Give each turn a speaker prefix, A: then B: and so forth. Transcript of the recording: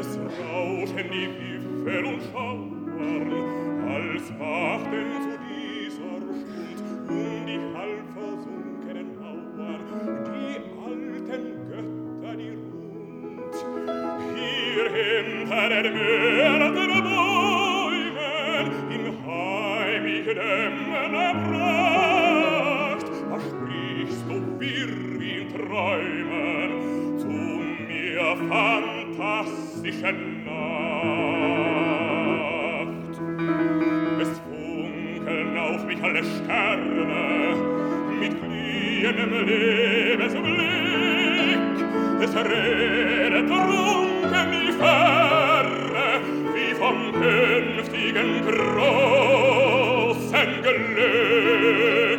A: Es rauschen die Gipfel und schauern, als machten zu dieser Stund die halb versunkenen Mauern die alten Götter die Rund. Hier hinter den Mörden Bäumen im heimig dämmernder Pracht, da sprichst du wirr wie in Träumen zu mir fantastische Nacht. Es funkeln auf mich alle Sterne mit glühendem Lebensblick. Es redet trunken die Ferne wie vom künftigen großen Glück.